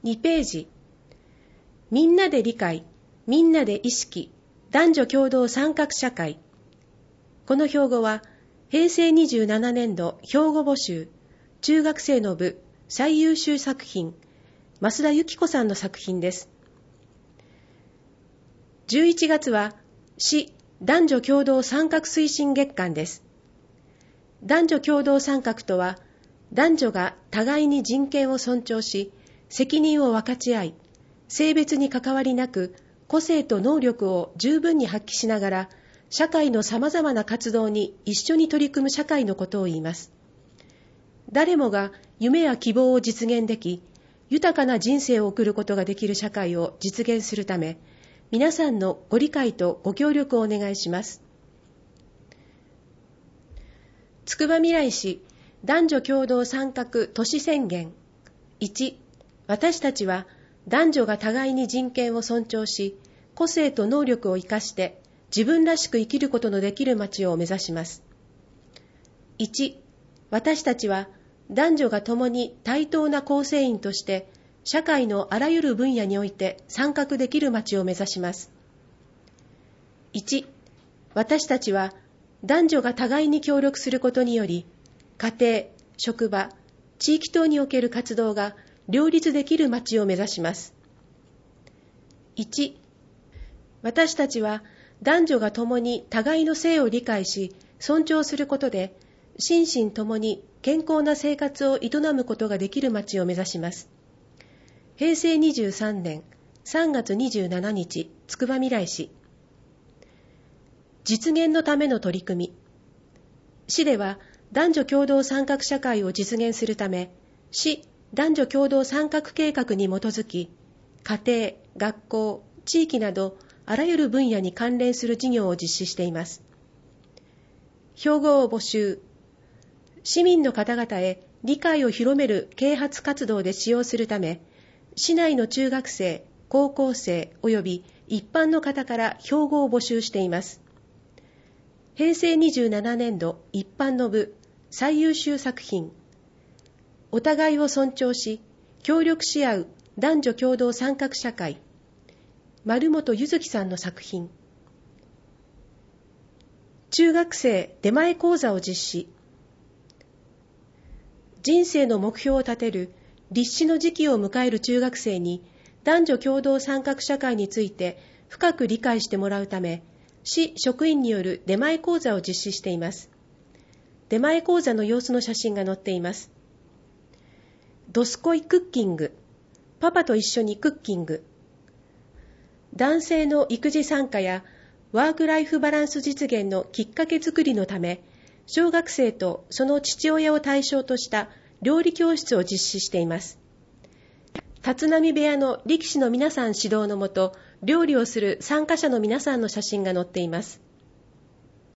2ページ。みんなで理解、みんなで意識、男女共同参画社会。この標語は、平成27年度標語募集、中学生の部最優秀作品、増田由紀子さんの作品です。11月は、市男女共同参画推進月間です。男女共同参画とは、男女が互いに人権を尊重し、責任を分かち合い、性別に関わりなく、個性と能力を十分に発揮しながら、社会のさまざまな活動に一緒に取り組む社会のことを言います。誰もが夢や希望を実現でき、豊かな人生を送ることができる社会を実現するため、皆さんのご理解とご協力をお願いします。つくばみらい市男女共同参画都市宣言。1、私たちは男女が互いに人権を尊重し、個性と能力を生かして自分らしく生きることのできる街を目指します。1、私たちは男女が共に対等な構成員として社会のあらゆる分野において参画できる街を目指します。1、私たちは男女が互いに協力することにより、家庭、職場、地域等における活動が両立できる街を目指します。1、私たちは男女が共に互いの性を理解し、尊重することで、心身ともに健康な生活を営むことができる街を目指します。平成23年3月27日、つくばみらい市。実現のための取り組み。市では男女共同参画社会を実現するため、市男女共同参画計画に基づき、家庭、学校、地域などあらゆる分野に関連する事業を実施しています。標語を募集。市民の方々へ理解を広める啓発活動で使用するため、市内の中学生、高校生及び一般の方から標語を募集しています。平成27年度一般の部最優秀作品、お互いを尊重し、協力し合う男女共同参画社会、丸本ゆずきさんの作品。中学生出前講座を実施。人生の目標を立てる立志の時期を迎える中学生に男女共同参画社会について深く理解してもらうため、市職員による出前講座を実施しています。出前講座の様子の写真が載っています。ドスコイクッキング、パパと一緒にクッキング。男性の育児参加やワークライフバランス実現のきっかけ作りのため、小学生とその父親を対象とした料理教室を実施しています。立浪部屋の力士の皆さん指導のもと、料理をする参加者の皆さんの写真が載っています。